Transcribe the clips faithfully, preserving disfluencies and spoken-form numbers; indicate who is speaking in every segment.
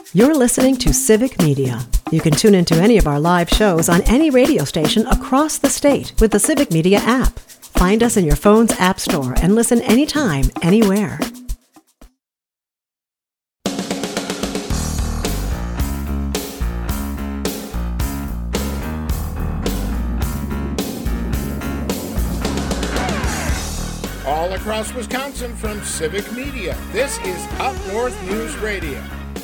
Speaker 1: You're listening to Civic Media. You can tune into any of our live shows on any radio station across the state with the Civic Media app. Find us in your phone's app store and listen anytime, anywhere.
Speaker 2: All across Wisconsin from Civic Media, this is Up North News Radio.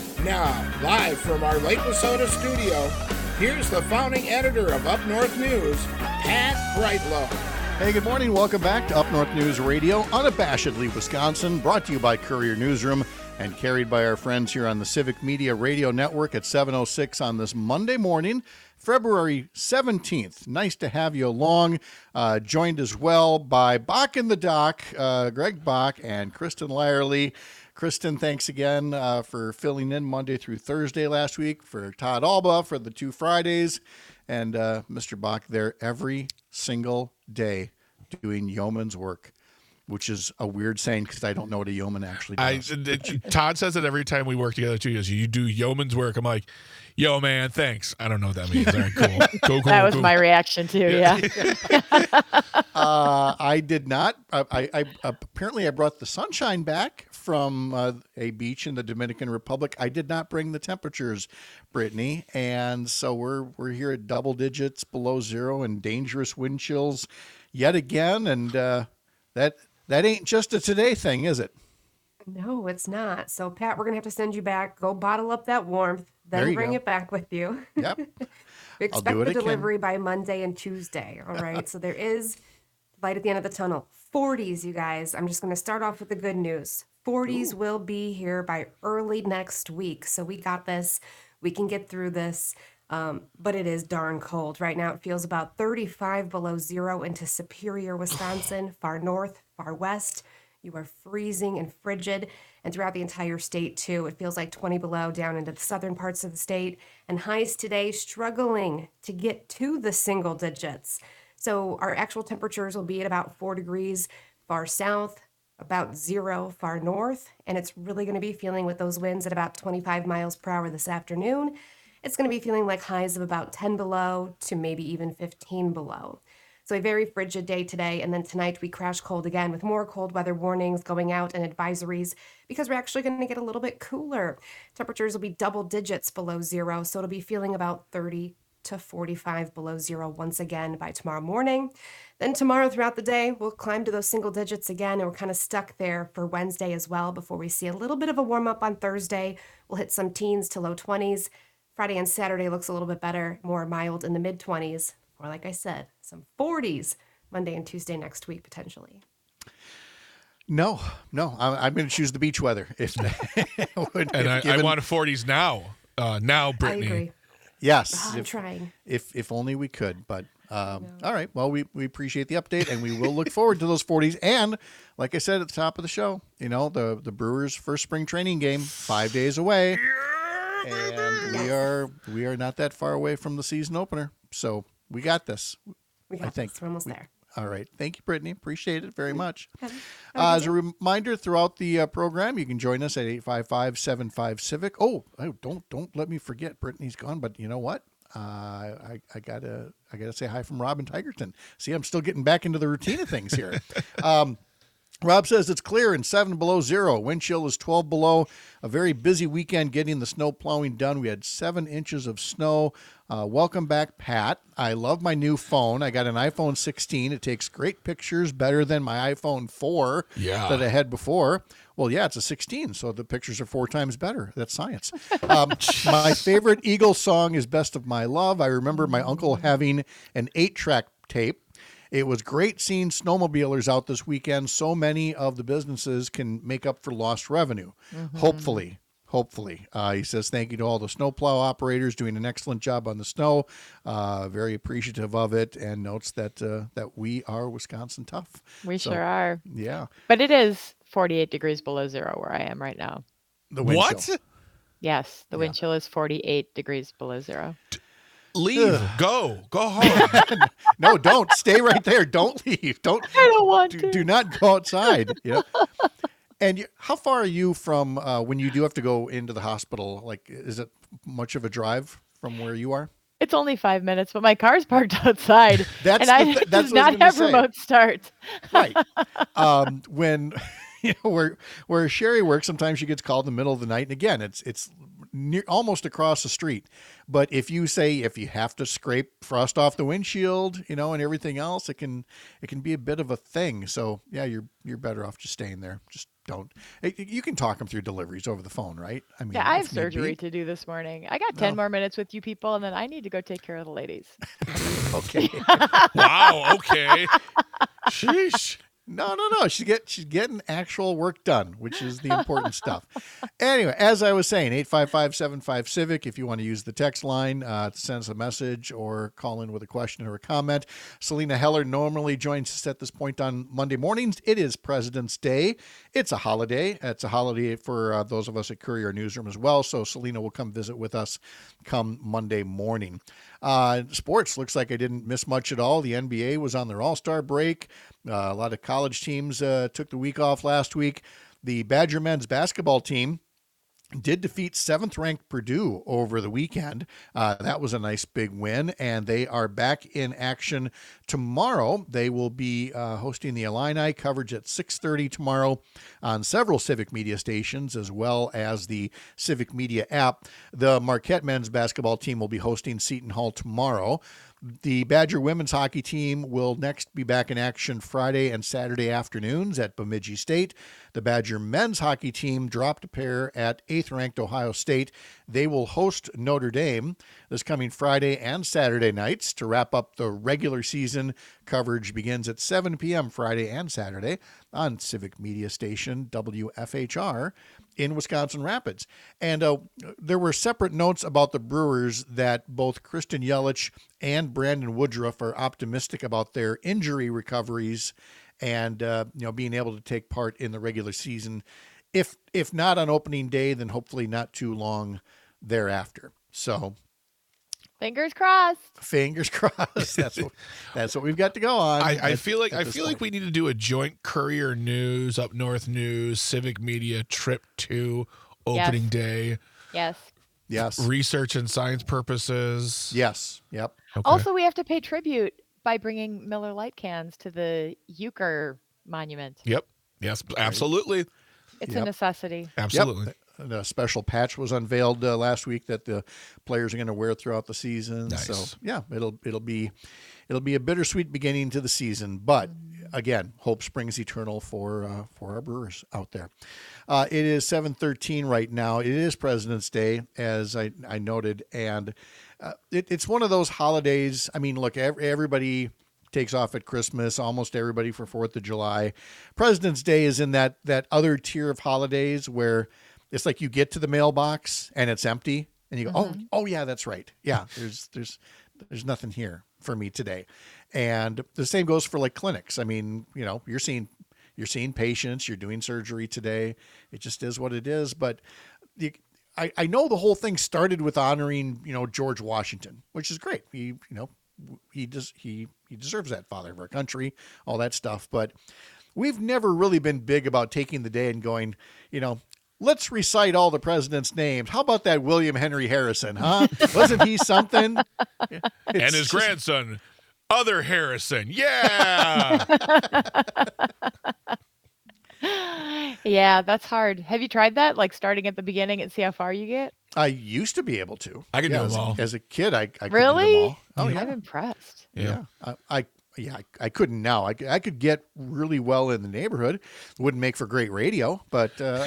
Speaker 2: Now, live from our Lake Wissota studio, here's the founding editor of Up North News, Pat Brightlow.
Speaker 3: Hey, good morning. Welcome back to Up North News Radio, unabashedly Wisconsin, brought to you by Courier Newsroom and carried by our friends here on the Civic Media Radio Network at seven oh six on this Monday morning, February seventeenth. Nice to have you along. Uh, joined as well by Bach in the Dock, uh, Greg Bach and Kristen Lyerly. Kristen, thanks again uh, for filling in Monday through Thursday last week, for Todd Alba for the two Fridays, and uh, Mister Bach there every single day doing yeoman's work, which is a weird saying because I don't know what a yeoman actually does.
Speaker 4: I, Todd says it every time we work together, too. He goes, you do yeoman's work. I'm like, yo, man, thanks. I don't know what that means. All right, cool. Cool, cool,
Speaker 5: that was
Speaker 4: cool.
Speaker 5: my reaction, too, yeah.
Speaker 3: yeah. uh, I did not. I, I, I Apparently, I brought the sunshine back from uh, a beach in the Dominican Republic. I did not bring the temperatures, Brittany, and so we're we're here at double digits below zero and dangerous wind chills yet again, and uh, that that ain't just a today thing, is it?
Speaker 6: No, it's not. So, Pat, we're gonna have to send you back. Go bottle up that warmth, then bring go. it back with you.
Speaker 3: Yep.
Speaker 6: We expect the delivery by Monday and Tuesday. All right. So there is light at the end of the tunnel. forties, you guys. I'm just going to start off with the good news. forties Ooh. Will be here by early next week. So we got this. We can get through this. Um, but it is darn cold. Right now it feels about thirty-five below zero into Superior, Wisconsin, far north, far west. You are freezing and frigid, and throughout the entire state, too. It feels like twenty below down into the southern parts of the state, and highs today struggling to get to the single digits. So our actual temperatures will be at about four degrees far south, about zero far north, and it's really going to be feeling with those winds at about twenty-five miles per hour this afternoon. It's going to be feeling like highs of about ten below to maybe even fifteen below. So a very frigid day today, and then tonight we crash cold again with more cold weather warnings going out and advisories because we're actually going to get a little bit cooler. Temperatures will be double digits below zero, so it'll be feeling about thirty to forty-five below zero once again by tomorrow morning. Then tomorrow throughout the day, we'll climb to those single digits again, and we're kind of stuck there for Wednesday as well before we see a little bit of a warm up on Thursday. We'll hit some teens to low twenties. Friday and Saturday looks a little bit better, more mild in the mid twenties. Or like I said, some forties Monday and Tuesday next week, potentially.
Speaker 3: No, no, I'm, I'm going to choose the beach weather. If,
Speaker 4: would, and if I, given... I want forties now. Uh, now, Brittany.
Speaker 6: I agree.
Speaker 3: Yes.
Speaker 6: Oh, I'm
Speaker 3: if,
Speaker 6: trying.
Speaker 3: If if only we could, but um, all right. Well, we, we appreciate the update, and we will look forward to those forties. And like I said at the top of the show, you know, the, the Brewers' first spring training game, five days away. And we are we are not that far away from the season opener. So we got this.
Speaker 6: We got
Speaker 3: I think.
Speaker 6: this. We're almost
Speaker 3: we,
Speaker 6: there.
Speaker 3: All right. Thank you, Brittany. Appreciate it very much.
Speaker 6: Okay.
Speaker 3: Uh, as a reminder, throughout the uh, program, you can join us at eight five five, seven five, CIVIC. Oh, oh, don't don't let me forget. Brittany's gone, but you know what? Uh, I, I gotta I gotta say hi from Robin Tigerton. See, I'm still getting back into the routine of things here. um, Rob says it's clear and seven below zero. Wind chill is twelve below. A very busy weekend getting the snow plowing done. We had seven inches of snow. Uh, welcome back, Pat. I love my new phone. I got an iPhone sixteen. It takes great pictures, better than my iPhone four
Speaker 4: yeah.
Speaker 3: that I had before. Well, yeah, it's a sixteen, so the pictures are four times better. That's science. Um, my favorite Eagles song is Best of My Love. I remember my uncle having an eight-track tape. It was great seeing snowmobilers out this weekend. So many of the businesses can make up for lost revenue. Mm-hmm. Hopefully, hopefully. Uh, he says thank you to all the snowplow operators doing an excellent job on the snow. Uh, very appreciative of it, and notes that uh, that we are Wisconsin tough.
Speaker 5: We
Speaker 3: so,
Speaker 5: sure are.
Speaker 3: Yeah.
Speaker 5: But it is forty-eight degrees below zero where I am right now.
Speaker 3: The wind
Speaker 4: what?
Speaker 3: chill.
Speaker 5: Yes, the
Speaker 3: yeah.
Speaker 5: wind chill is forty-eight degrees below zero.
Speaker 4: Leave.
Speaker 3: Ugh.
Speaker 4: Go. Go home.
Speaker 3: No, don't. Stay right there. Don't leave. Don't.
Speaker 5: I don't want
Speaker 3: do,
Speaker 5: to.
Speaker 3: Do not go outside. You know? And you, how far are you from uh, when you do have to go into the hospital? Like, is it much of a drive from where you are?
Speaker 5: It's only five minutes, but my car's parked outside,
Speaker 3: that's
Speaker 5: and
Speaker 3: the,
Speaker 5: I
Speaker 3: that's
Speaker 5: does not have remote start.
Speaker 3: Right. Um, when you know where where Sherry works, sometimes she gets called in the middle of the night, and again, it's it's near, almost across the street. But if you say if you have to scrape frost off the windshield, you know, and everything else, it can it can be a bit of a thing. So yeah, you're you're better off just staying there. Just don't. You can talk them through deliveries over the phone, right? I mean,
Speaker 5: yeah, I have surgery to do this morning. I got ten
Speaker 3: no.
Speaker 5: more minutes with you people, and then I need to go take care of the ladies.
Speaker 3: Okay.
Speaker 4: Wow. Okay. Sheesh.
Speaker 3: No, no, no. She's get she's getting actual work done, which is the important stuff. Anyway, as I was saying, eight five five, seven five, Civic if you want to use the text line uh, to send us a message or call in with a question or a comment. Selena Heller normally joins us at this point on Monday mornings. It is President's Day. It's a holiday. It's a holiday for uh, those of us at Courier Newsroom as well. So Selena will come visit with us come Monday morning. Uh, sports, looks like I didn't miss much at all. The N B A was on their All-Star break. Uh, a lot of college teams uh, took the week off last week. The Badger men's basketball team did defeat seventh-ranked Purdue over the weekend. Uh, that was a nice big win, and they are back in action tomorrow. They will be uh, hosting the Illini coverage at six thirty tomorrow on several Civic Media stations, as well as the Civic Media app. The Marquette men's basketball team will be hosting Seton Hall tomorrow. The Badger women's hockey team will next be back in action Friday and Saturday afternoons at Bemidji State. The Badger men's hockey team dropped a pair at eighth-ranked Ohio State. They will host Notre Dame this coming Friday and Saturday nights to wrap up the regular season. Coverage begins at seven p.m. Friday and Saturday on Civic Media Station W F H R in Wisconsin Rapids. And uh, there were separate notes about the Brewers that both Kristen Yelich and Brandon Woodruff are optimistic about their injury recoveries and uh, you know being able to take part in the regular season. If if not on opening day, then hopefully not too long thereafter. So
Speaker 5: fingers crossed.
Speaker 3: Fingers crossed. That's what that's what we've got to go on.
Speaker 4: I, I
Speaker 3: at,
Speaker 4: feel like I feel
Speaker 3: point.
Speaker 4: like we need to do a joint Courier News, Up North News, Civic Media trip to opening
Speaker 5: Yes.
Speaker 4: day.
Speaker 5: Yes.
Speaker 3: Yes.
Speaker 4: Research and science purposes.
Speaker 3: Yes. Yep.
Speaker 4: Okay.
Speaker 5: Also, we have to pay tribute by bringing Miller Lite cans to the Euchre Monument.
Speaker 4: Yep. Yes. Absolutely.
Speaker 5: It's
Speaker 3: Yep.
Speaker 5: a necessity.
Speaker 4: Absolutely.
Speaker 3: Yep. And a special patch was unveiled uh, last week that the players are going to wear throughout the season.
Speaker 4: Nice.
Speaker 3: So yeah, it'll it'll be it'll be a bittersweet beginning to the season. But again, hope springs eternal for uh, for our Brewers out there. Uh, it is seven thirteen right now. It is President's Day, as I, I noted, and uh, it, it's one of those holidays. I mean, look, every, everybody takes off at Christmas, almost everybody for fourth of July. President's Day is in that that other tier of holidays where it's like you get to the mailbox and it's empty and you go,
Speaker 5: Mm-hmm.
Speaker 3: oh, oh yeah, that's right. Yeah, there's there's there's nothing here for me today. And the same goes for like clinics. I mean, you know, you're seeing you're seeing patients, you're doing surgery today. It just is what it is. But the I, I know the whole thing started with honoring, you know, George Washington, which is great. He, you know, he does he he deserves that, father of our country, all that stuff. But we've never really been big about taking the day and going, you know, let's recite all the president's names. How about that William Henry Harrison, huh? Wasn't he something? It's
Speaker 4: And his
Speaker 3: just-
Speaker 4: grandson, Other Harrison. Yeah.
Speaker 5: Yeah, that's hard. Have you tried that? Like starting at the beginning and see how far you get?
Speaker 3: I used to be able to.
Speaker 4: I could do
Speaker 3: as,
Speaker 4: them all.
Speaker 3: As a kid, I, I could
Speaker 5: Really?
Speaker 3: do them all. Oh, yeah.
Speaker 5: I'm impressed.
Speaker 4: Yeah.
Speaker 3: I, I yeah, I, I couldn't now. I, I could get really well in the neighborhood. Wouldn't make for great radio, but uh,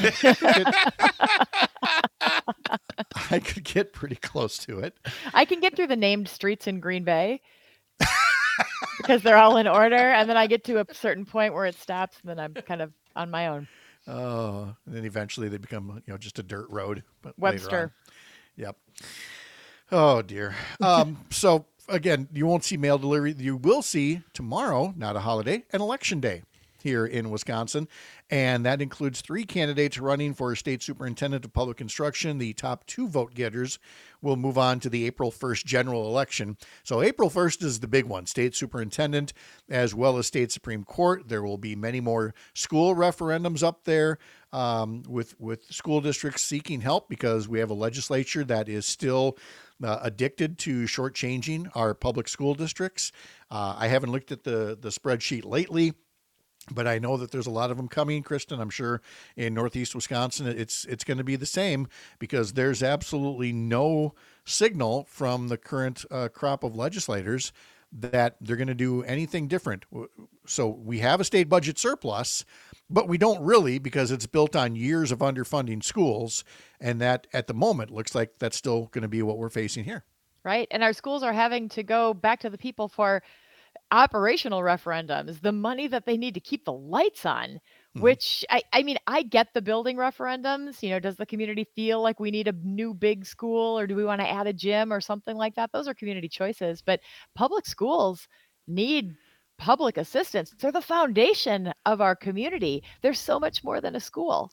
Speaker 3: I could get pretty close to it.
Speaker 5: I can get through the named streets in Green Bay because they're all in order. And then I get to a certain point where it stops and then I'm kind of on my own.
Speaker 3: Uh, and then eventually they become, you know, just a dirt road. But later on.
Speaker 5: Webster.
Speaker 3: Yep. Oh dear. Um, so again, you won't see mail delivery. You will see tomorrow, not a holiday, an election day. here in Wisconsin, and that includes three candidates running for state superintendent of public instruction. The top two vote getters will move on to the April first general election. So April first is the big one, state superintendent as well as state Supreme Court. There will be many more school referendums up there um, with, with school districts seeking help because we have a legislature that is still uh, addicted to shortchanging our public school districts. Uh, I haven't looked at the, the spreadsheet lately, but I know that there's a lot of them coming, Kristen. I'm sure in Northeast Wisconsin, it's it's going to be the same because there's absolutely no signal from the current uh, crop of legislators that they're going to do anything different. So we have a state budget surplus, but we don't really because it's built on years of underfunding schools. And that at the moment looks like that's still going to be what we're facing here.
Speaker 5: Right. And our schools are having to go back to the people for operational referendums, the money that they need to keep the lights on, mm-hmm. which I, I mean, I get the building referendums. You know, does the community feel like we need a new big school or do we want to add a gym or something like that? Those are community choices, but public schools need public assistance. They're the foundation of our community. They're so much more than a school.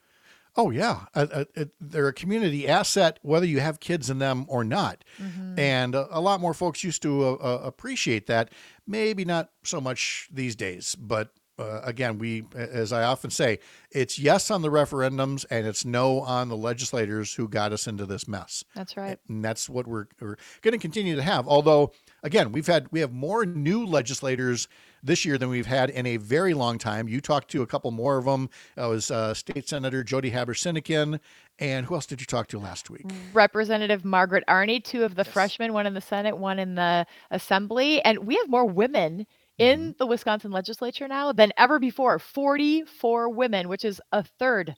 Speaker 3: Oh, yeah. Uh, uh, they're a community asset, whether you have kids in them or not. Mm-hmm. And a, a lot more folks used to uh, uh, appreciate that. Maybe not so much these days. But uh, again, we, as I often say, it's yes on the referendums and it's no on the legislators who got us into this mess.
Speaker 5: That's right.
Speaker 3: And that's what we're, we're going to continue to have. Although, again, we've had we have more new legislators this year than we've had in a very long time. You talked to a couple more of them. It was uh, State Senator Jody Haber-Sinekin. And who else did you talk to last week?
Speaker 5: Representative Margaret Arney, two of the
Speaker 3: yes.
Speaker 5: freshmen, one in the Senate, one in the Assembly. And we have more women in mm-hmm. the Wisconsin legislature now than ever before. forty-four women, which is a third.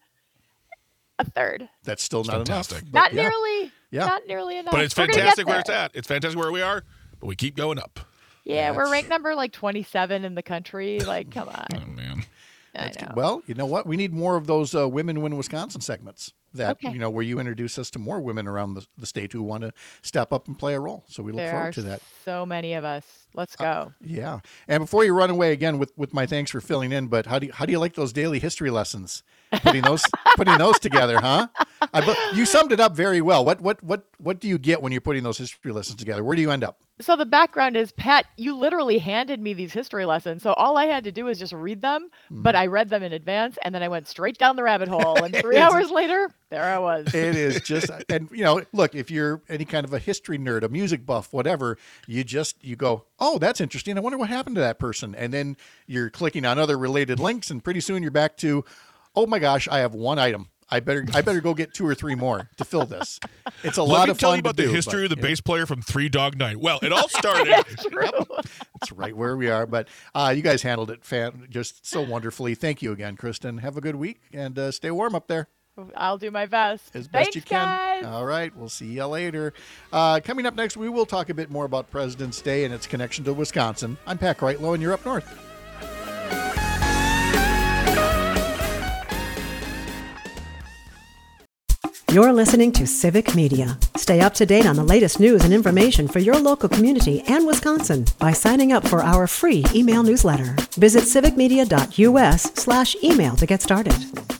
Speaker 5: A third.
Speaker 3: That's still
Speaker 4: it's
Speaker 3: not
Speaker 4: fantastic.
Speaker 3: enough.
Speaker 5: Not
Speaker 3: yeah.
Speaker 5: nearly.
Speaker 3: Yeah.
Speaker 5: Not nearly enough.
Speaker 4: But it's
Speaker 5: We're
Speaker 4: fantastic where it's at. It's fantastic where we are, but we keep going up.
Speaker 5: Yeah,
Speaker 3: That's...
Speaker 5: we're ranked number like twenty-seven in the country. Like, come on.
Speaker 4: Oh, man.
Speaker 5: I know.
Speaker 3: Well, you know what? We need more of those uh, Women Win Wisconsin segments that,
Speaker 5: okay.
Speaker 3: you know, where you introduce us to more women around the, the state who want to step up and play a role. So we look
Speaker 5: there
Speaker 3: forward
Speaker 5: are
Speaker 3: to that.
Speaker 5: So many of us. Let's go.
Speaker 3: Uh, yeah. And before you run away again with, with my thanks for filling in, but how do you, how do you like those daily history lessons? Putting those putting those together, huh? I, you summed it up very well. What what what what do you get when you're putting those history lessons together? Where do you end up?
Speaker 5: So the background is, Pat, you literally handed me these history lessons. So all I had to do was just read them, mm. but I read them in advance and then I went straight down the rabbit hole. And three hours later, there I was.
Speaker 3: It is just, and you know, look, if you're any kind of a history nerd, a music buff, whatever, you just, you go, oh, that's interesting. I wonder what happened to that person. And then you're clicking on other related links and pretty soon you're back to, oh my gosh, I have one item. I better I better go get two or three more to fill this. It's a
Speaker 4: Let
Speaker 3: lot
Speaker 4: me
Speaker 3: of
Speaker 4: tell
Speaker 3: fun
Speaker 4: you about
Speaker 3: to
Speaker 4: the
Speaker 3: do,
Speaker 4: history
Speaker 3: but,
Speaker 4: of the
Speaker 3: yeah.
Speaker 4: bass player from Three Dog Night. Well, it all started.
Speaker 5: That's true.
Speaker 3: Yep. That's right where we are. But uh, you guys handled it fan, just so wonderfully. Thank you again, Kristen. Have a good week and uh, stay warm up there.
Speaker 5: I'll do my best.
Speaker 3: As best
Speaker 5: Thanks,
Speaker 3: you can.
Speaker 5: Guys.
Speaker 3: All right. We'll see you later. Uh, coming up next, we will talk a bit more about President's Day and its connection to Wisconsin. I'm Pat Kreitlow, and you're up north.
Speaker 1: You're listening to Civic Media. Stay up to date on the latest news and information for your local community and Wisconsin by signing up for our free email newsletter. Visit civicmedia.us slash email to get started.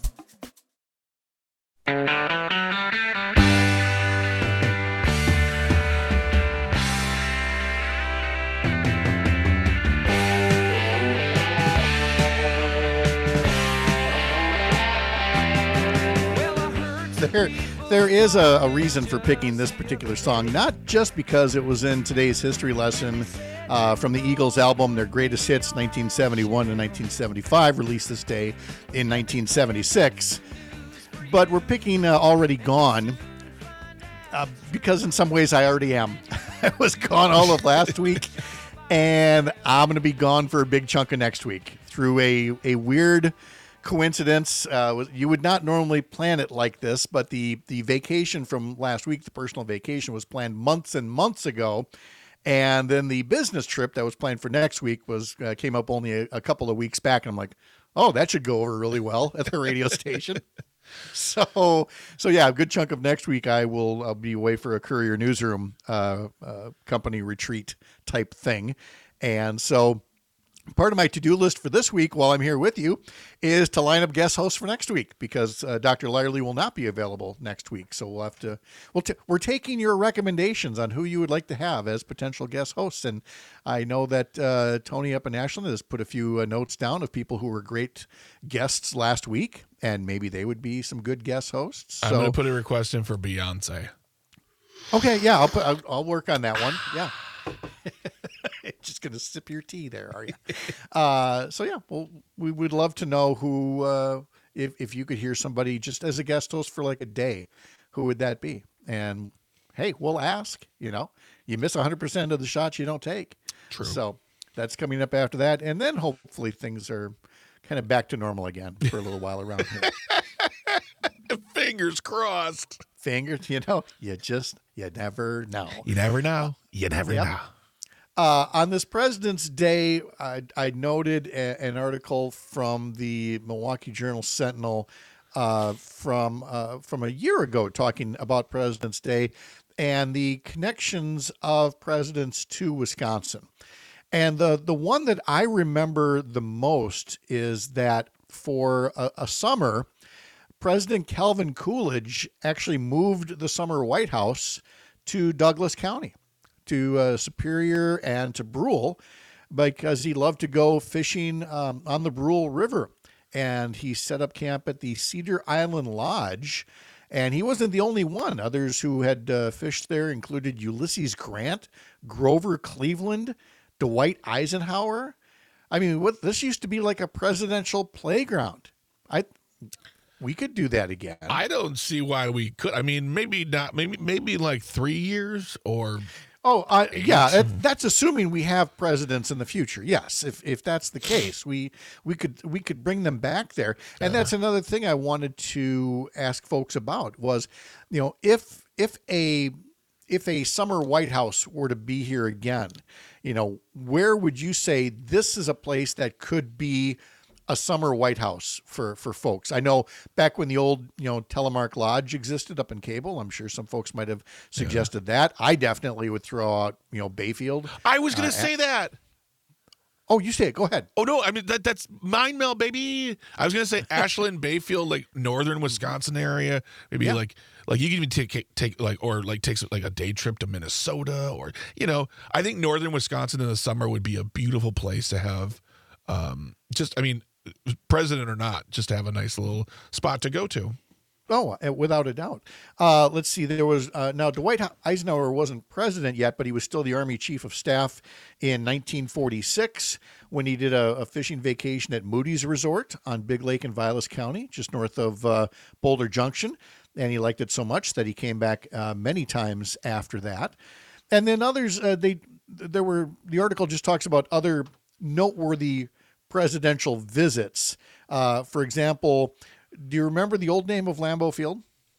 Speaker 3: There, there is a, a reason for picking this particular song, not just because it was in today's history lesson uh, from the Eagles album, their greatest hits, nineteen seventy-one to nineteen seventy-five, released this day in nineteen seventy-six. But we're picking uh, Already Gone uh, because in some ways I already am. I was gone all of last week, and I'm going to be gone for a big chunk of next week through a, a weird coincidence. Uh, you would not normally plan it like this, but the the vacation from last week, the personal vacation, was planned months and months ago, and then the business trip that was planned for next week was uh, came up only a, a couple of weeks back, and I'm like, oh, that should go over really well at the radio station. So, so yeah, a good chunk of next week I will I'll be away for a Courier Newsroom uh, uh, company retreat type thing, and so. Part of my to-do list for this week while I'm here with you is to line up guest hosts for next week because uh, Doctor Lyerly will not be available next week. So we'll have to, we'll t- we're taking your recommendations on who you would like to have as potential guest hosts. And I know that uh, Tony up in Ashland has put a few uh, notes down of people who were great guests last week, and maybe they would be some good guest hosts. So,
Speaker 4: I'm going to put a request in for Beyonce.
Speaker 3: Okay, yeah, I'll, put, I'll, I'll work on that one. Yeah. Just going to sip your tea there, are you? uh, so, yeah, well, we would love to know who, uh, if, if you could hear somebody just as a guest host for like a day, who would that be? And, hey, we'll ask, you know. You miss one hundred percent of the shots you don't take.
Speaker 4: True.
Speaker 3: So that's coming up after that. And then hopefully things are kind of back to normal again for a little while around here.
Speaker 4: Fingers crossed.
Speaker 3: Fingers, you know, you just, you never know.
Speaker 4: You never know. You never
Speaker 3: Yep.
Speaker 4: know.
Speaker 3: Uh, on this President's Day, I, I noted a, an article from the Milwaukee Journal Sentinel uh, from uh, from a year ago talking about President's Day and the connections of presidents to Wisconsin. And the, the one that I remember the most is that for a, a summer, President Calvin Coolidge actually moved the summer White House to Douglas County, to uh, Superior and to Brule, because he loved to go fishing um, on the Brule River. And he set up camp at the Cedar Island Lodge. And he wasn't the only one. Others who had uh, fished there included Ulysses Grant, Grover Cleveland, Dwight Eisenhower. I mean, what this used to be like a presidential playground. I we could do that again.
Speaker 4: I don't see why we could. I mean, maybe not. Maybe maybe like three years or.
Speaker 3: Oh, uh, yeah. That, that's assuming we have presidents in the future. Yes, if if that's the case, we we could we could bring them back there. And that's another thing I wanted to ask folks about was, you know, if if a if a summer White House were to be here again, you know, where would you say this is a place that could be a summer White House for, for folks? I know back when the old, you know, Telemark Lodge existed up in Cable, I'm sure some folks might have suggested yeah. that. I definitely would throw out, you know, Bayfield.
Speaker 4: I was going to
Speaker 3: uh,
Speaker 4: say that.
Speaker 3: Oh, you say it. Go ahead.
Speaker 4: Oh, no. I mean, that that's Mind Meld, baby. I was going to say Ashland, Bayfield, like northern Wisconsin area. Maybe yeah. like, like you can even take, take like, or like takes like a day trip to Minnesota or, you know, I think northern Wisconsin in the summer would be a beautiful place to have um, just, I mean, president or not, just to have a nice little spot to go to.
Speaker 3: Oh, without a doubt. Uh, let's see. There was uh, now Dwight Eisenhower wasn't president yet, but he was still the Army Chief of Staff in nineteen forty-six when he did a, a fishing vacation at Moody's Resort on Big Lake in Vilas County, just north of uh, Boulder Junction. And he liked it so much that he came back uh, many times after that. And then others, uh, they there were the article just talks about other noteworthy presidential visits. Uh, for example, do you remember the old name of Lambeau Field?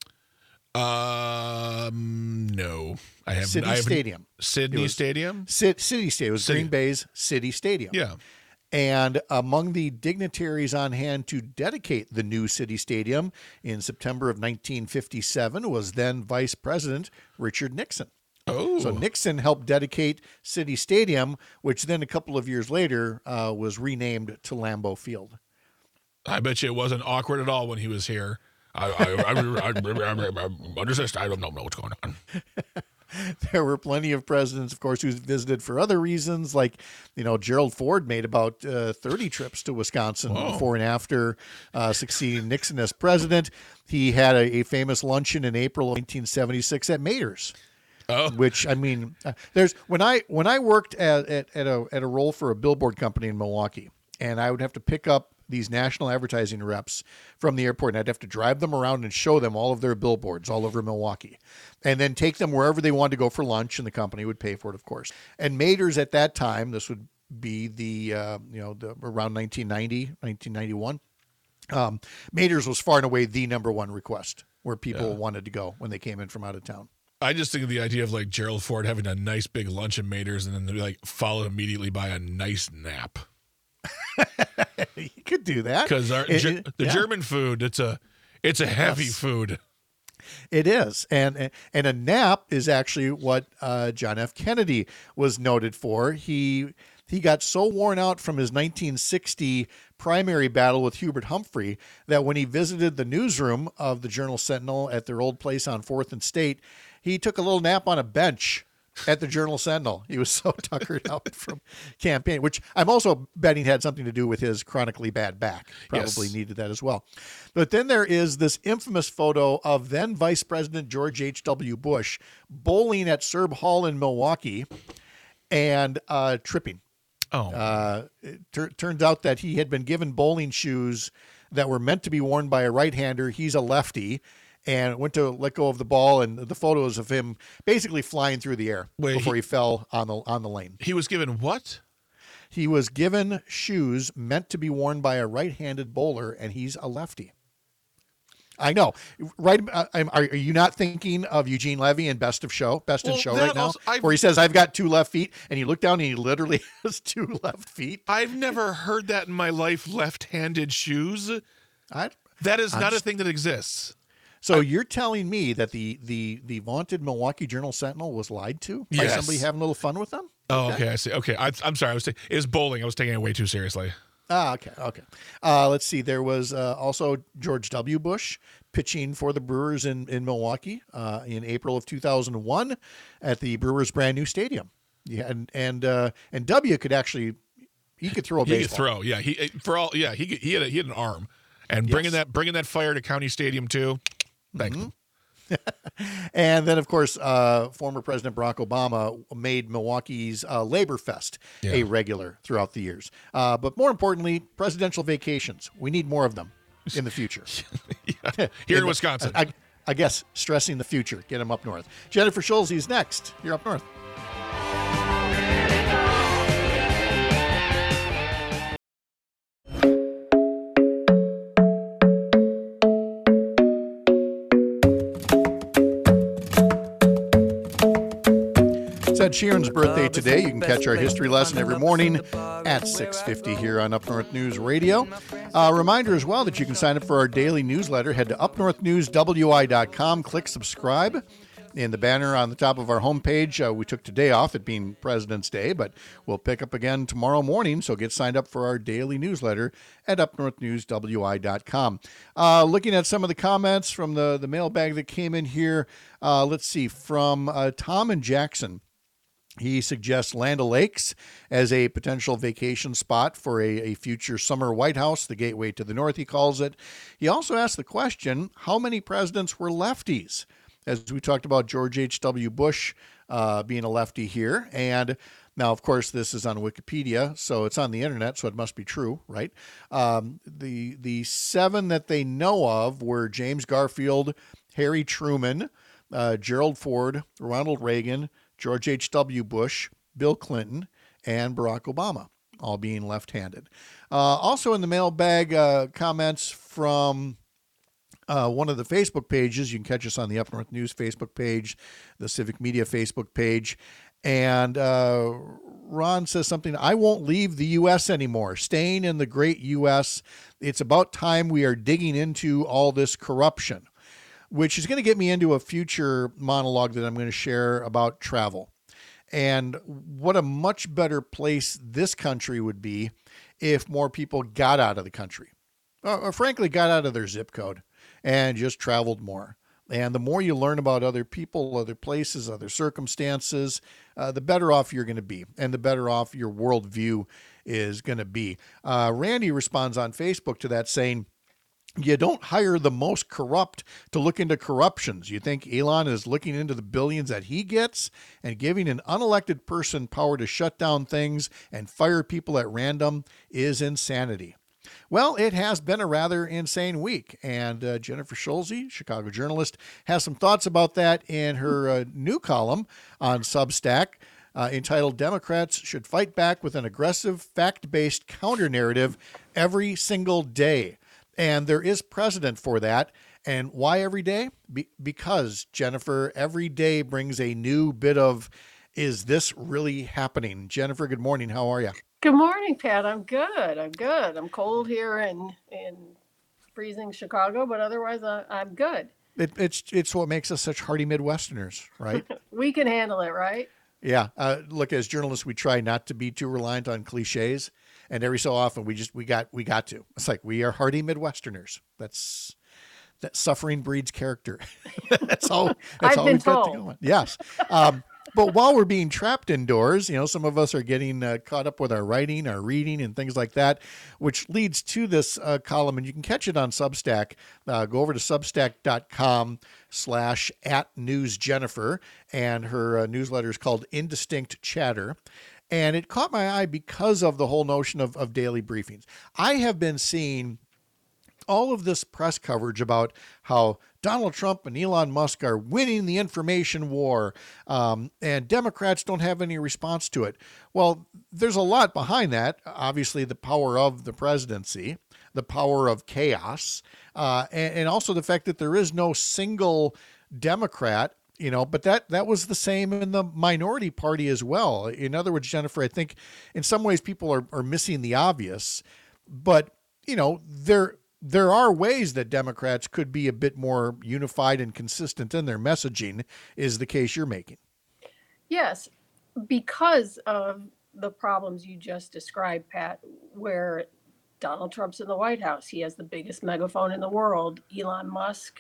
Speaker 4: Um, no, I haven't.
Speaker 3: City
Speaker 4: I haven't,
Speaker 3: Stadium.
Speaker 4: Sydney
Speaker 3: was,
Speaker 4: Stadium?
Speaker 3: C- City Stadium. It was
Speaker 4: City.
Speaker 3: Green Bay's City Stadium.
Speaker 4: Yeah.
Speaker 3: And among the dignitaries on hand to dedicate the new City Stadium in September of nineteen fifty-seven was then Vice President Richard Nixon.
Speaker 4: Oh.
Speaker 3: So Nixon helped dedicate City Stadium, which then a couple of years later uh, was renamed to Lambeau Field.
Speaker 4: I bet you it wasn't awkward at all when he was here. I, I, I, I, I, I understand. I don't know what's going on.
Speaker 3: There were plenty of presidents, of course, who visited for other reasons. Like, you know, Gerald Ford made about uh, thirty trips to Wisconsin Whoa. before and after uh, succeeding Nixon as president. He had a, a famous luncheon in April of nineteen seventy-six at Mater's. Oh. Which, I mean, uh, there's when I when I worked at, at, at a at a role for a billboard company in Milwaukee, and I would have to pick up these national advertising reps from the airport, and I'd have to drive them around and show them all of their billboards all over Milwaukee, and then take them wherever they wanted to go for lunch, and the company would pay for it, of course. And Mater's at that time, this would be the, uh, you know, the, around nineteen ninety, nineteen ninety-one, um, Mater's was far and away the number one request where people yeah. wanted to go when they came in from out of town.
Speaker 4: I just think of the idea of like Gerald Ford having a nice big lunch at Mater's and then like followed immediately by a nice nap.
Speaker 3: You could do that
Speaker 4: because the yeah. German food it's a it's a heavy yes. food.
Speaker 3: It is, and and a nap is actually what uh, John F. Kennedy was noted for. He he got so worn out from his nineteen sixty primary battle with Hubert Humphrey that when he visited the newsroom of the Journal-Sentinel at their old place on fourth and State, he took a little nap on a bench at the Journal-Sentinel. He was so tuckered out from campaign, which I'm also betting had something to do with his chronically bad back. Probably
Speaker 4: Yes.
Speaker 3: needed that as well. But then there is this infamous photo of then Vice President George H W. Bush bowling at Serb Hall in Milwaukee and uh, tripping.
Speaker 4: Oh,
Speaker 3: Uh, it tur- turns out that he had been given bowling shoes that were meant to be worn by a right-hander. He's a lefty, and went to let go of the ball, and the photos of him basically flying through the air
Speaker 4: Wait,
Speaker 3: before
Speaker 4: he-
Speaker 3: he, fell on the on the lane.
Speaker 4: he was given what?
Speaker 3: He was given shoes meant to be worn by a right-handed bowler, and he's a lefty. I know, right? uh, I'm- Are are you not thinking of Eugene Levy in Best of Show, Best in
Speaker 4: Well,
Speaker 3: Show
Speaker 4: that
Speaker 3: right now,
Speaker 4: also- I've-
Speaker 3: where he says, "I've got two left feet," and you look down and he literally has two left feet.
Speaker 4: I've never heard that in my life. Left-handed shoes.
Speaker 3: I,
Speaker 4: That is
Speaker 3: I'm
Speaker 4: not a
Speaker 3: just-
Speaker 4: thing that exists.
Speaker 3: So you're telling me that the the the vaunted Milwaukee Journal-Sentinel was lied to by
Speaker 4: Yes.
Speaker 3: somebody having a little fun with them?
Speaker 4: Oh, okay. I see. Okay, I, I'm sorry. I was ta- it was bowling. I was taking it way too seriously.
Speaker 3: Ah, okay, okay. Uh, let's see. There was uh, also George W. Bush pitching for the Brewers in in Milwaukee uh, in April of two thousand one at the Brewers' brand new stadium. Yeah, and and uh, and W could actually he could throw a
Speaker 4: He
Speaker 3: baseball.
Speaker 4: could throw. Yeah, he for all. Yeah, he could- he had a, he had an arm, and bringing
Speaker 3: Yes.
Speaker 4: that bringing that fire to County Stadium too. Thanks.
Speaker 3: Mm-hmm. And then, of course, uh, former President Barack Obama made Milwaukee's uh, Labor Fest
Speaker 4: Yeah.
Speaker 3: a regular throughout the years. Uh, but more importantly, presidential vacations. We need more of them in the future.
Speaker 4: Yeah. Here in
Speaker 3: the-
Speaker 4: Wisconsin.
Speaker 3: I, I guess stressing the future. Get them up north. Jennifer Schulze is next. You're up north. It's Ed Sheeran's birthday today. You can catch our history lesson every morning at six fifty here on Up North News Radio. A reminder as well that you can sign up for our daily newsletter. Head to up north news w i dot com, click subscribe. In the banner on the top of our homepage, uh, we took today off, it being President's Day, but we'll pick up again tomorrow morning. So get signed up for our daily newsletter at up north news w i dot com. Uh, looking at some of the comments from the, the mailbag that came in here, uh, let's see, from uh, Tom and Jackson. He suggests Land O'Lakes as a potential vacation spot for a, a future summer White House, the gateway to the north, he calls it. He also asked the question, how many presidents were lefties? As we talked about George H W. Bush uh, being a lefty here. And now, of course, this is on Wikipedia, so it's on the internet, so it must be true, right? Um, the, the seven that they know of were James Garfield, Harry Truman, uh, Gerald Ford, Ronald Reagan, George H W. Bush, Bill Clinton, and Barack Obama, all being left-handed. Uh, also in the mailbag, uh, comments from uh, one of the Facebook pages. You can catch us on the Up North News Facebook page, the Civic Media Facebook page. And uh, Ron says something, I won't leave the U S anymore, staying in the great U S. It's about time we are digging into all this corruption, which is going to get me into a future monologue that I'm going to share about travel and what a much better place this country would be if more people got out of the country, or, or frankly, got out of their zip code and just traveled more. And the more you learn about other people, other places, other circumstances, uh, the better off you're going to be, and the better off your worldview is going to be. Uh, Randy responds on Facebook to that saying, you don't hire the most corrupt to look into corruptions. You think Elon is looking into the billions that he gets, and giving an unelected person power to shut down things and fire people at random is insanity. Well, it has been a rather insane week, and uh, Jennifer Schulze, Chicago journalist, has some thoughts about that in her uh, new column on Substack uh, entitled Democrats Should Fight Back with an Aggressive, Fact-Based Counter-Narrative Every Single Day. And there is precedent for that. And why every day? Be- because, Jennifer, every day brings a new bit of, is this really happening? Jennifer, good morning. How are you?
Speaker 7: Good morning, Pat. I'm good. I'm good. I'm cold here in in freezing Chicago, but otherwise I, I'm good.
Speaker 3: It, it's it's what makes us such hardy Midwesterners, right?
Speaker 7: We can handle it, right?
Speaker 3: Yeah. Uh, look, as journalists, we try not to be too reliant on cliches. And every so often we just, we got, we got to, it's like, we are hardy Midwesterners. That's, that suffering breeds character. that's all, that's
Speaker 7: I've
Speaker 3: all
Speaker 7: been
Speaker 3: we've got to
Speaker 7: told.
Speaker 3: go on. Yes. Um, but while we're being trapped indoors, you know, some of us are getting uh, caught up with our writing, our reading, and things like that, which leads to this uh, column. And you can catch it on Substack. Uh, go over to substack.com slash at news Jennifer. And her uh, newsletter is called Indistinct Chatter. And it caught my eye because of the whole notion of, of daily briefings. I have been seeing all of this press coverage about how Donald Trump and Elon Musk are winning the information war, um, and Democrats don't have any response to it. Well, there's a lot behind that. Obviously, the power of the presidency, the power of chaos, uh, and, and also the fact that there is no single Democrat. You know, but that that was the same in the minority party as well. In other words, Jennifer, I think in some ways people are, are missing the obvious, but, you know, there there are ways that Democrats could be a bit more unified and consistent in their messaging, is the case you're making.
Speaker 7: Yes, because of the problems you just described, Pat, where Donald Trump's in the White House. He has the biggest megaphone in the world. Elon Musk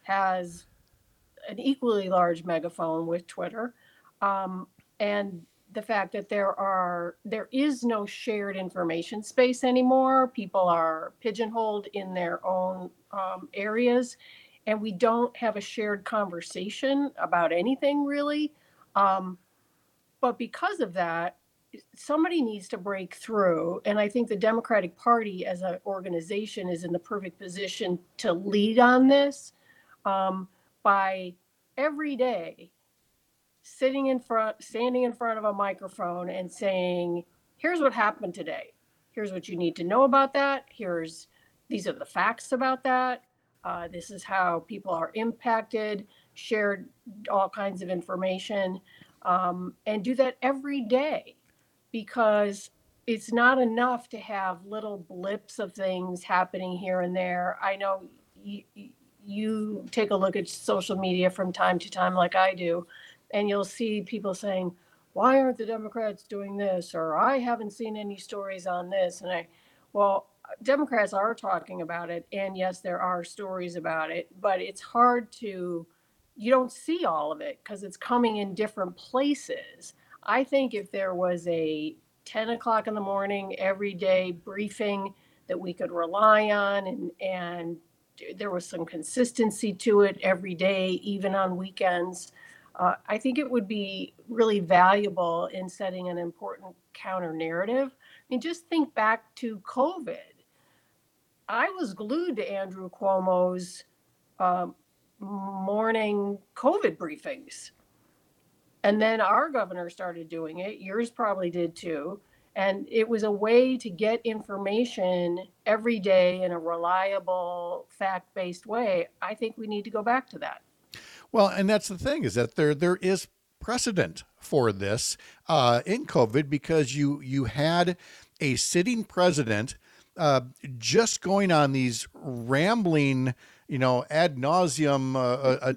Speaker 7: has an equally large megaphone with Twitter. Um, and the fact that there are, there is no shared information space anymore. People are pigeonholed in their own um, areas, and we don't have a shared conversation about anything really. Um, but because of that, somebody needs to break through. And I think the Democratic Party as an organization is in the perfect position to lead on this um, by every day sitting in front, standing in front of a microphone and saying, here's what happened today. Here's what you need to know about that. Here's, these are the facts about that. Uh, this is how people are impacted, shared all kinds of information, um, and do that every day, because it's not enough to have little blips of things happening here and there. I know you, you take a look at social media from time to time like I do, and you'll see people saying, why aren't the Democrats doing this? Or I haven't seen any stories on this. And I, well, Democrats are talking about it. And yes, there are stories about it, but it's hard to, you don't see all of it because it's coming in different places. I think if there was a ten o'clock in the morning, every day briefing that we could rely on, and, and there was some consistency to it every day, even on weekends, Uh, I think it would be really valuable in setting an important counter narrative. I mean, just think back to COVID. I was glued to Andrew Cuomo's uh, morning COVID briefings. And then our governor started doing it. Yours probably did too. And it was a way to get information every day in a reliable, fact-based way. I think we need to go back to that.
Speaker 3: Well, and that's the thing, is that there there is precedent for this uh, in COVID, because you you had a sitting president uh, just going on these rambling, you know, ad nauseum, uh, uh, uh,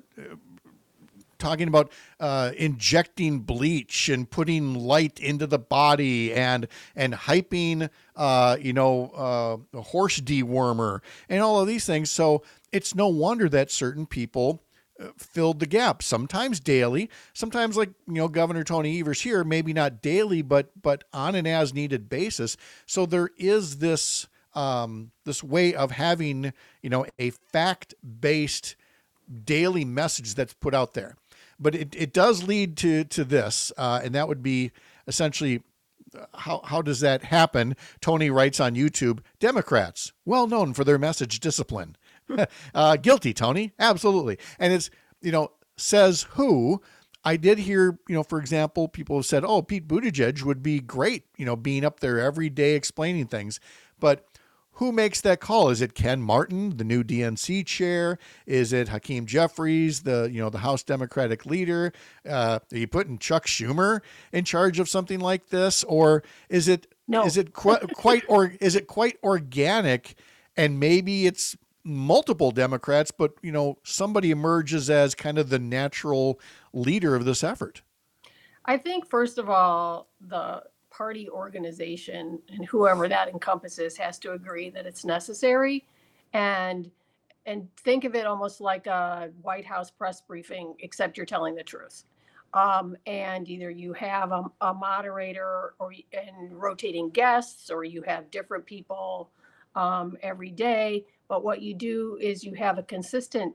Speaker 3: talking about uh, injecting bleach and putting light into the body, and and hyping, uh, you know, uh, a horse dewormer and all of these things. So it's no wonder that certain people filled the gap, sometimes daily, sometimes like, you know, Governor Tony Evers here, maybe not daily, but but on an as needed basis. So there is this um, this way of having, you know, a fact-based daily message that's put out there. But it, it does lead to to this, uh, and that would be essentially, how how does that happen? Tony writes on YouTube, Democrats, well known for their message discipline. uh, guilty, Tony. Absolutely. And it's, you know, says who. I did hear, you know, for example, people have said, oh, Pete Buttigieg would be great, you know, being up there every day explaining things. But who makes that call? Is it Ken Martin, the new D N C chair? Is it Hakeem Jeffries, the, you know, the House Democratic leader? Uh, are you putting Chuck Schumer in charge of something like this? Or is it,
Speaker 7: no.
Speaker 3: is it qu- quite, or is it quite organic? And maybe it's multiple Democrats, but, you know, somebody emerges as kind of the natural leader of this effort.
Speaker 7: I think, first of all, the party organization and whoever that encompasses has to agree that it's necessary, and and think of it almost like a White House press briefing, except you're telling the truth. Um, and either you have a, a moderator or and rotating guests, or you have different people um, every day. But what you do is you have a consistent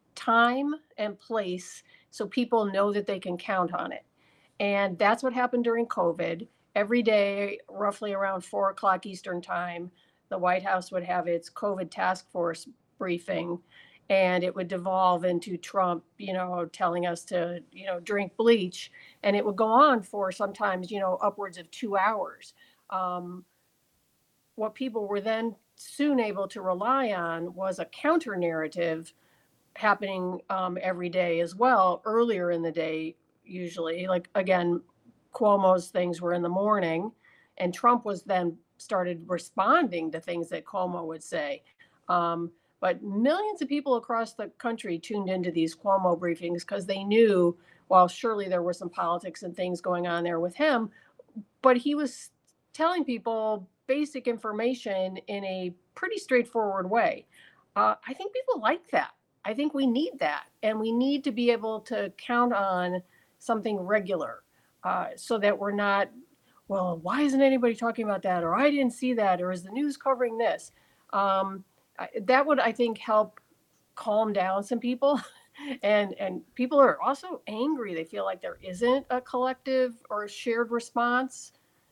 Speaker 7: time and place so people know that they can count on it. And that's what happened during COVID. Every day, roughly around four o'clock Eastern time, the White House would have its COVID task force briefing, and it would devolve into Trump, you know, telling us to, you know, drink bleach. And it would go on for sometimes, you know, upwards of two hours. Um, what people were then soon able to rely on was a counter narrative happening um, every day as well, earlier in the day, usually. Like, again, Cuomo's things were in the morning, and Trump was then started responding to things that Cuomo would say. Um, but millions of people across the country tuned into these Cuomo briefings because they knew, well, surely there were some politics and things going on there with him, but he was telling people basic information in a pretty straightforward way. Uh, I think people like that. I think we need that, and we need to be able to count on something regular uh, so that we're not, well, why isn't anybody talking about that? Or I didn't see that, or is the news covering this? Um, I, that would, I think, help calm down some people. and and people are also angry. They feel like there isn't a collective or a shared response.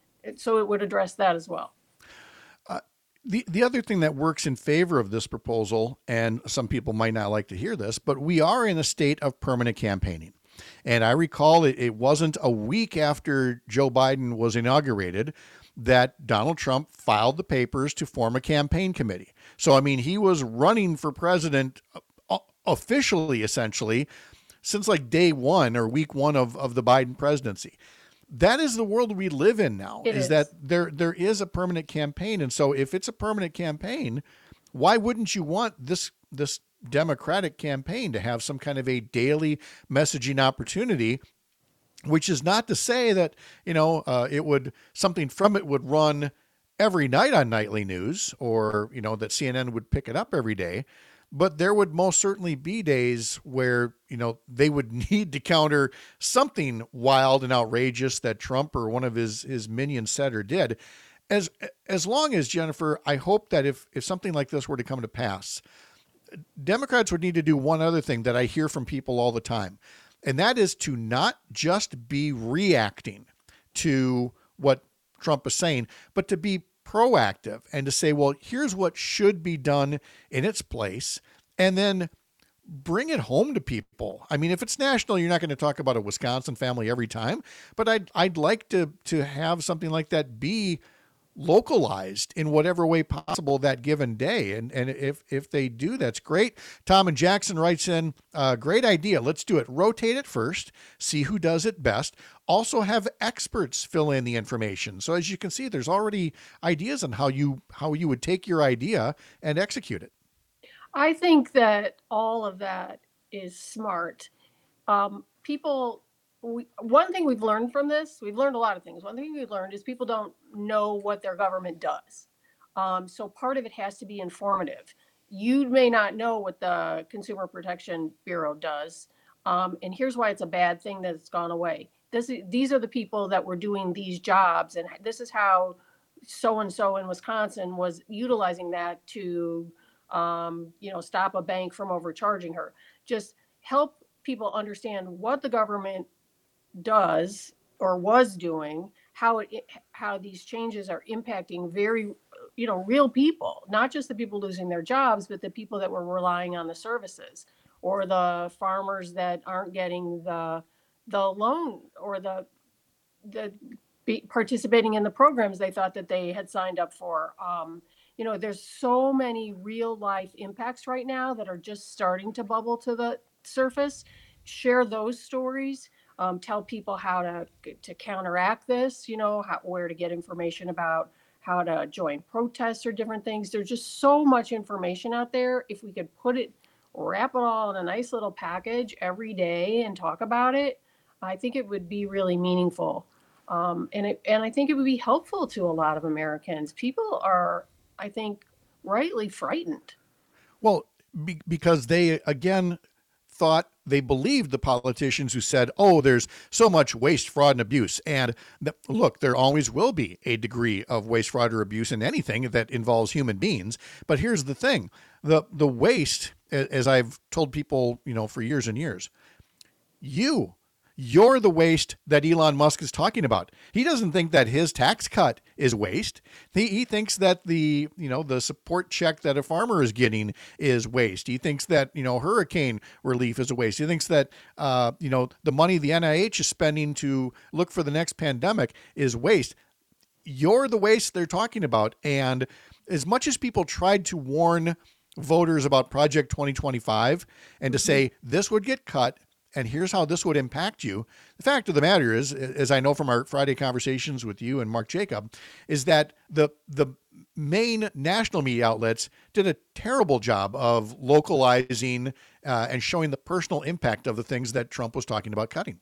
Speaker 7: So it would address that as well.
Speaker 3: Uh, the, the other thing that works in favor of this proposal, and some people might not like to hear this, but we are in a state of permanent campaigning. And I recall it, it wasn't a week after Joe Biden was inaugurated that Donald Trump filed the papers to form a campaign committee. So, I mean, he was running for president officially, essentially, since like day one or week one of, of the Biden presidency. That is the world we live in now, is, is that there there is a permanent campaign. And so if it's a permanent campaign, why wouldn't you want this this Democratic campaign to have some kind of a daily messaging opportunity, which is not to say that, you know, uh, it would something from it would run every night on nightly news, or, you know, that C N N would pick it up every day. But there would most certainly be days where, you know, they would need to counter something wild and outrageous that Trump or one of his, his minions said or did. As as long as, Jennifer, I hope that if, if something like this were to come to pass, Democrats would need to do one other thing that I hear from people all the time, and that is to not just be reacting to what Trump is saying, but to be proactive and to say, well, here's what should be done in its place, and then bring it home to people. I mean, if it's national, you're not going to talk about a Wisconsin family every time, but I'd I'd like to to have something like that be localized in whatever way possible that given day. And and if if they do, that's great. Tom and Jackson writes in, uh, great idea. Let's do it. Rotate it first, see who does it best. Also have experts fill in the information. So as you can see, there's already ideas on how you how you would take your idea and execute it.
Speaker 7: I think that all of that is smart. Um, people We, one thing we've learned from this, we've learned a lot of things. One thing we've learned is people don't know what their government does. Um, so part of it has to be informative. You may not know what the Consumer Protection Bureau does. Um, and here's why it's a bad thing that it's gone away. This, these are the people that were doing these jobs. And this is how so-and-so in Wisconsin was utilizing that to, um, you know, stop a bank from overcharging her. Just help people understand what the government does or was doing, how it how these changes are impacting very, you know, real people, not just the people losing their jobs, but the people that were relying on the services, or the farmers that aren't getting the the loan, or the the participating in the programs they thought that they had signed up for. Um, you know, there's so many real life impacts right now that are just starting to bubble to the surface. Share those stories. Um, tell people how to to counteract this, you know, how, where to get information about how to join protests or different things. There's just so much information out there. If we could put it, wrap it all in a nice little package every day and talk about it, I think it would be really meaningful. Um, and it, and I think it would be helpful to a lot of Americans. People are, I think, rightly frightened.
Speaker 3: Well, be, because they, again, thought they believed the politicians who said, oh, there's so much waste, fraud, and abuse. And the, look, there always will be a degree of waste, fraud, or abuse in anything that involves human beings. But here's the thing. The, the waste, as I've told people, you know, for years and years, you You're the waste that Elon Musk is talking about. He doesn't think that his tax cut is waste. He, he thinks that the, you know, the support check that a farmer is getting is waste. He thinks that, you know, hurricane relief is a waste. He thinks that, uh, you know, the money the N I H is spending to look for the next pandemic is waste. You're the waste they're talking about. And as much as people tried to warn voters about Project twenty twenty-five and to say this would get cut, and here's how this would impact you. The fact of the matter is, as I know from our Friday conversations with you and Mark Jacob, is that the the main national media outlets did a terrible job of localizing uh, and showing the personal impact of the things that Trump was talking about cutting.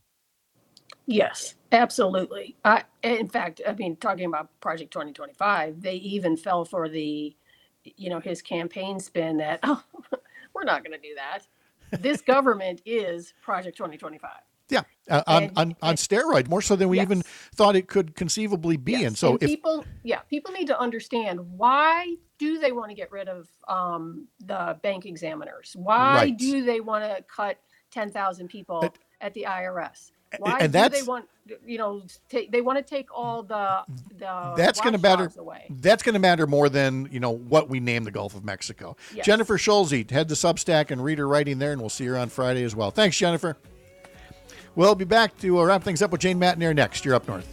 Speaker 7: Yes, absolutely. I, in fact, I mean, talking about Project twenty twenty-five, they even fell for the, you know, his campaign spin that, oh, we're not going to do that. This government is Project twenty twenty-five.
Speaker 3: Yeah, uh, on,
Speaker 7: And-
Speaker 3: on, on
Speaker 7: and-
Speaker 3: steroid, more so than we
Speaker 7: Yes.
Speaker 3: even thought it could conceivably be.
Speaker 7: Yes,
Speaker 3: And so if
Speaker 7: people, yeah, people need to understand, why do they want to get rid of um, the bank examiners? Why
Speaker 3: Right.
Speaker 7: do they want to cut ten thousand people
Speaker 3: But-
Speaker 7: at the I R S? Why
Speaker 3: and
Speaker 7: do they
Speaker 3: that's-
Speaker 7: want, you know, take, they want to take all the the
Speaker 3: that's going to matter.
Speaker 7: watchdogs away?
Speaker 3: That's going to matter more than, you know, what we name the Gulf of Mexico.
Speaker 7: Yes.
Speaker 3: Jennifer Schulze, head to Substack and read her writing there, and we'll see her on Friday as well. Thanks, Jennifer. We'll be back to uh, wrap things up with Jane Matnair next. You're up north.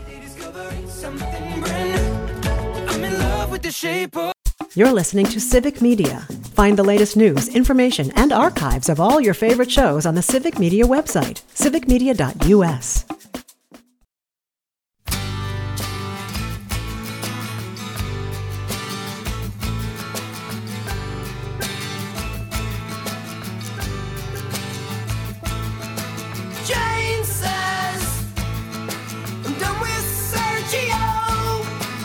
Speaker 1: You're listening to Civic Media. Find the latest news, information, and archives of all your favorite shows on the Civic Media website, civic media dot u s.
Speaker 8: Jane says, I'm done with Sergio.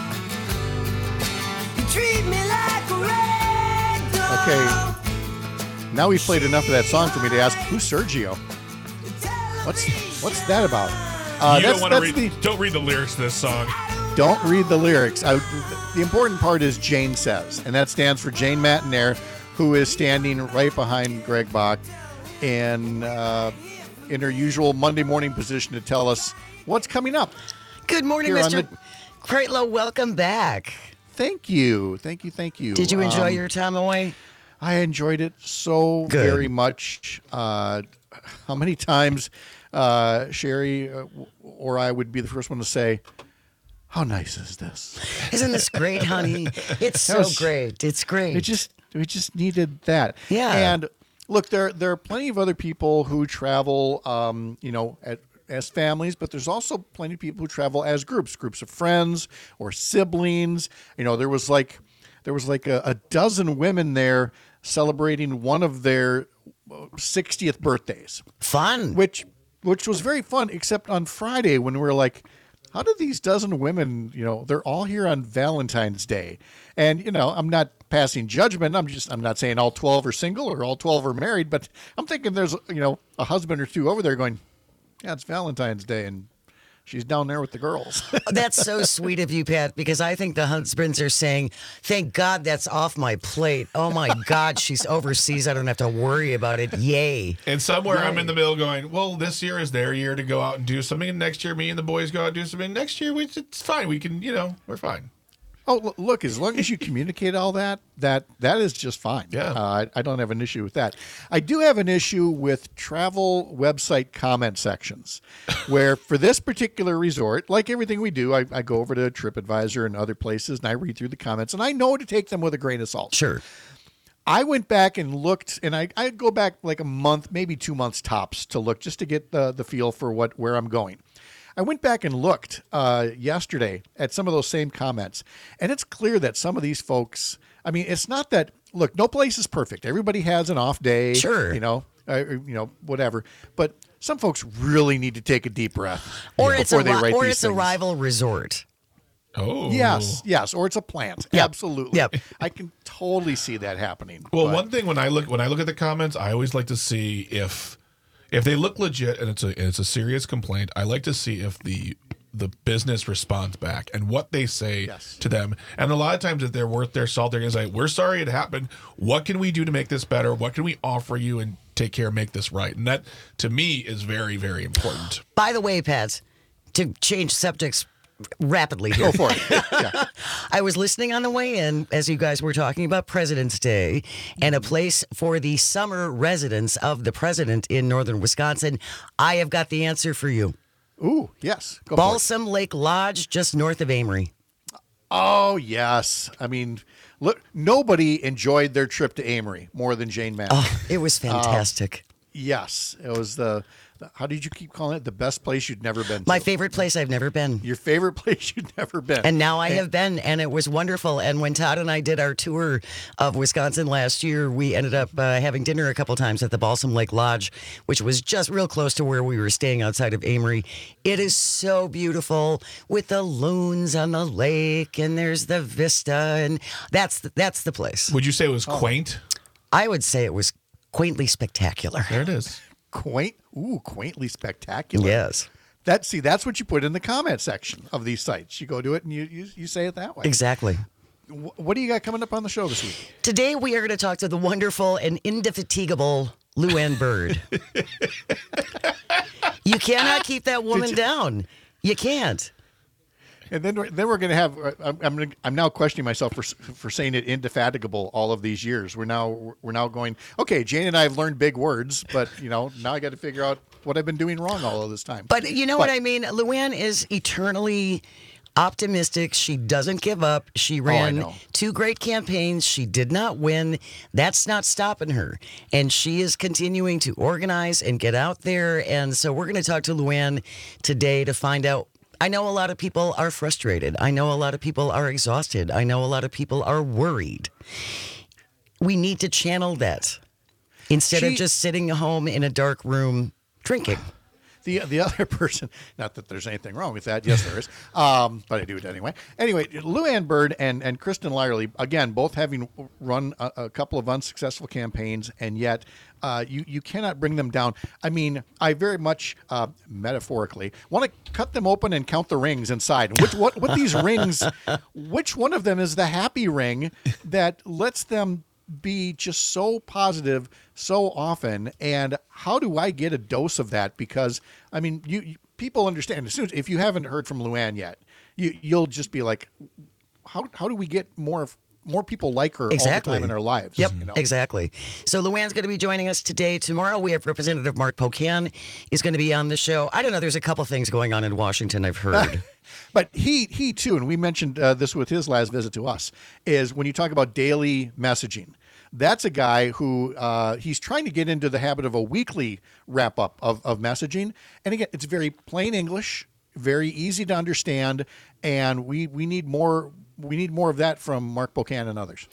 Speaker 8: You treat me like a rag doll.
Speaker 3: Okay. Now we've played enough of that song for me to ask, who's Sergio? What's what's that about? Uh,
Speaker 4: you
Speaker 3: that's,
Speaker 4: don't want to
Speaker 3: that's
Speaker 4: read.
Speaker 3: the-
Speaker 4: Don't read the lyrics to this song.
Speaker 3: Don't read the lyrics. I, the important part is Jane says, and that stands for Jane Matnair, who is standing right behind Greg Bach and uh, in her usual Monday morning position to tell us what's coming up.
Speaker 9: Good morning,
Speaker 3: Here on
Speaker 9: Mister
Speaker 3: the-
Speaker 9: Kreitlow. Welcome back.
Speaker 3: Thank you. Thank you. Thank you.
Speaker 9: Did you enjoy
Speaker 3: Um,
Speaker 9: your time away?
Speaker 3: I enjoyed it so
Speaker 9: Good.
Speaker 3: very much. Uh, how many times uh, Sherry uh, or I would be the first one to say, how nice is this?
Speaker 9: Isn't this great, honey? It's
Speaker 3: That
Speaker 9: so
Speaker 3: was-
Speaker 9: great. It's great.
Speaker 3: We just we just needed that.
Speaker 9: Yeah.
Speaker 3: And look, there there are plenty of other people who travel, um, you know, at, as families, but there's also plenty of people who travel as groups, groups of friends or siblings. You know, there was like there was like a, a dozen women there celebrating one of their sixtieth birthdays,
Speaker 9: Fun.
Speaker 3: which which was very fun. Except on Friday when we were like, how did these dozen women, you know, they're all here on Valentine's Day. And, you know, I'm not passing judgment. I'm just, I'm not saying all twelve are single or all twelve are married, but I'm thinking there's, you know, a husband or two over there going, yeah, it's Valentine's Day and she's down there with the girls.
Speaker 9: That's so sweet of you, Pat, because I think the husbands are saying, thank God that's off my plate. Oh, my God, she's overseas. I don't have to worry about it. Yay.
Speaker 4: And somewhere I'm in the middle going, well, this year is their year to go out and do something. And next year, me and the boys go out and do something. Next year, we, it's fine. We can, you know, we're fine.
Speaker 3: Oh, l- look, as long as you communicate all that, that that is just fine.
Speaker 4: Yeah.
Speaker 3: Uh, I, I don't have an issue with that. I do have an issue with travel website comment sections, where for this particular resort, like everything we do, I, I go over to TripAdvisor and other places, and I read through the comments, and I know to take them with a grain of salt.
Speaker 9: Sure.
Speaker 3: I went back and looked, and I I go back like a month, maybe two months tops, to look just to get the the feel for what where I'm going. I went back and looked uh, yesterday at some of those same comments, and it's clear that some of these folks, I mean, it's not that, look, no place is perfect. Everybody has an off day.
Speaker 9: Sure.
Speaker 3: You know, uh, you know, whatever. But some folks really need to take a deep breath
Speaker 9: Or it's a
Speaker 3: before they
Speaker 9: ri-
Speaker 3: write
Speaker 9: or
Speaker 3: these
Speaker 9: it's a
Speaker 3: things.
Speaker 9: rival resort.
Speaker 4: Oh.
Speaker 3: Yes, yes, or it's a plant.
Speaker 9: Yep.
Speaker 3: Absolutely.
Speaker 9: Yep.
Speaker 3: I can totally see that happening.
Speaker 4: Well,
Speaker 3: but-
Speaker 4: one thing when I look when I look at the comments, I always like to see if if they look legit and it's a and it's a serious complaint. I like to see if the the business responds back and what they say
Speaker 3: Yes.
Speaker 4: to them. And a lot of times, if they're worth their salt, they're going to say, "We're sorry it happened. What can we do to make this better? What can we offer you and take care and make this right?" And that, to me, is very, very important.
Speaker 9: By the way, Pat, to change subjects rapidly here.
Speaker 3: Go for it. Yeah.
Speaker 9: I was listening on the way in as you guys were talking about President's Day and a place for the summer residence of the president in northern Wisconsin. I have got the answer for you.
Speaker 3: Ooh, yes. Go for it.
Speaker 9: Balsam Lake Lodge, just north of Amory.
Speaker 3: Oh, yes. I mean, look, nobody enjoyed their trip to Amory more than Jane Mann.
Speaker 9: Oh, it was fantastic.
Speaker 3: Yes. It was the, the, how did you keep calling it? The best place you'd never been to.
Speaker 9: My favorite place I've never been.
Speaker 3: Your favorite place you'd never been.
Speaker 9: And now I have been, and it was wonderful. And when Todd and I did our tour of Wisconsin last year, we ended up uh, having dinner a couple times at the Balsam Lake Lodge, which was just real close to where we were staying outside of Amory. It is so beautiful with the loons on the lake, and there's the vista, and that's the, that's the place.
Speaker 4: Would you say it was quaint?
Speaker 9: I would say it was quaintly spectacular.
Speaker 4: There it is.
Speaker 3: Quaint, ooh, quaintly spectacular.
Speaker 9: Yes.
Speaker 3: That see, that's what you put in the comment section of these sites. You go to it and you you, you say it that way.
Speaker 9: Exactly.
Speaker 3: Wh- What do you got coming up on the show this week?
Speaker 9: Today we are going to talk to the wonderful and indefatigable Luann Bird. You cannot keep that woman
Speaker 3: you-
Speaker 9: down. You can't.
Speaker 3: And then we're, then we're going to have. uh, I'm I'm, gonna, I'm now questioning myself for for saying it indefatigable all of these years. We're now we're now going. Okay, Jane and I have learned big words, but you know now I got to figure out what I've been doing wrong all of this time.
Speaker 9: But you know
Speaker 3: But-
Speaker 9: what I mean? Luann is eternally optimistic. She doesn't give up. She ran
Speaker 3: know.
Speaker 9: two great campaigns. She did not win. That's not stopping her. And she is continuing to organize and get out there. And so we're going to talk to Luann today to find out. I know a lot of people are frustrated. I know a lot of people are exhausted. I know a lot of people are worried. We need to channel that instead of
Speaker 3: She-
Speaker 9: just sitting home in a dark room drinking.
Speaker 3: The the other person, not that there's anything wrong with that. Yes, there is. Um, but I do it anyway. Anyway, Luann Bird and, and Kristen Lyerly, again, both having run a, a couple of unsuccessful campaigns, and yet uh, you, you cannot bring them down. I mean, I very much, uh, metaphorically, want to cut them open and count the rings inside. Which what, what these rings, which one of them is the happy ring that lets them be just so positive so often, and how do I get a dose of that? Because I mean, you, you people understand as soon as if you haven't heard from Luann yet, you you'll just be like, how how do we get more more people like her
Speaker 9: Exactly.
Speaker 3: all the time in our lives?
Speaker 9: Yep,
Speaker 3: you know?
Speaker 9: exactly. So Luann's going to be joining us today. Tomorrow we have Representative Mark Pocan is going to be on the show. I don't know. There's a couple things going on in Washington, I've heard.
Speaker 3: But he he too, and we mentioned uh, this with his last visit to us, is when you talk about daily messaging. That's a guy who uh, he's trying to get into the habit of a weekly wrap up of, of messaging. And again, it's very plain English, very easy to understand, and we we need more we need more of that from Mark Pocan and others.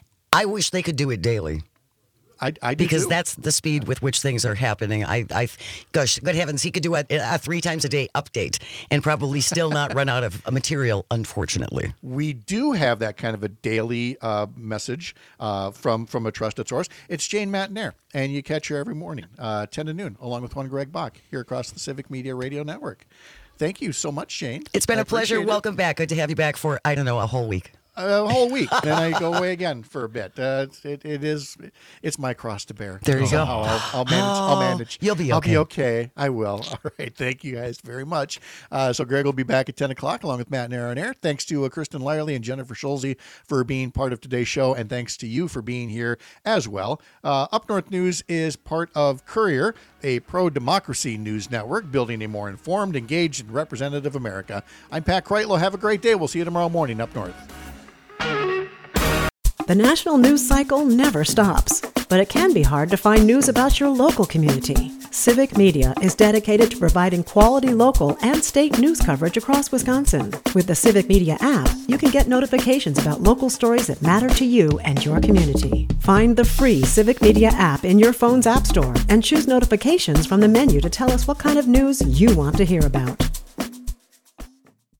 Speaker 9: I wish they could do it daily.
Speaker 3: I, I do
Speaker 9: Because
Speaker 3: too.
Speaker 9: that's the speed with which things are happening. I, I, gosh, good heavens, he could do a, a three times a day update and probably still not run out of material, unfortunately.
Speaker 3: We do have that kind of a daily uh, message uh, from from a trusted source. It's Jane Matinaire, and you catch her every morning, uh, ten to noon, along with one Greg Bach here across the Civic Media Radio Network. Thank you so much, Jane.
Speaker 9: It's been
Speaker 3: I
Speaker 9: a pleasure.
Speaker 3: appreciate it.
Speaker 9: Welcome back. Good to have you back for, I don't know, a whole week.
Speaker 3: A whole week, then I go away again for a bit. Uh, it, it is, it's my cross to bear.
Speaker 9: There you go.
Speaker 3: Somehow I'll, I'll manage. I'll
Speaker 9: Oh,
Speaker 3: manage.
Speaker 9: you'll be
Speaker 3: I'll
Speaker 9: okay.
Speaker 3: be okay. I will. All right. Thank you guys very much. Uh, so Greg will be back at ten o'clock along with Matt and Aaron Air. Thanks to uh, Kristen Lyerly and Jennifer Schulze for being part of today's show, and thanks to you for being here as well. Uh, Up North News is part of Courier, a pro-democracy news network building a more informed, engaged, and representative America. I'm Pat Kreitlow. Have a great day. We'll see you tomorrow morning up north.
Speaker 1: The national news cycle never stops, but it can be hard to find news about your local community. Civic Media is dedicated to providing quality local and state news coverage across Wisconsin. With the Civic Media app, you can get notifications about local stories that matter to you and your community. Find the free Civic Media app in your phone's app store and choose notifications from the menu to tell us what kind of news you want to hear about.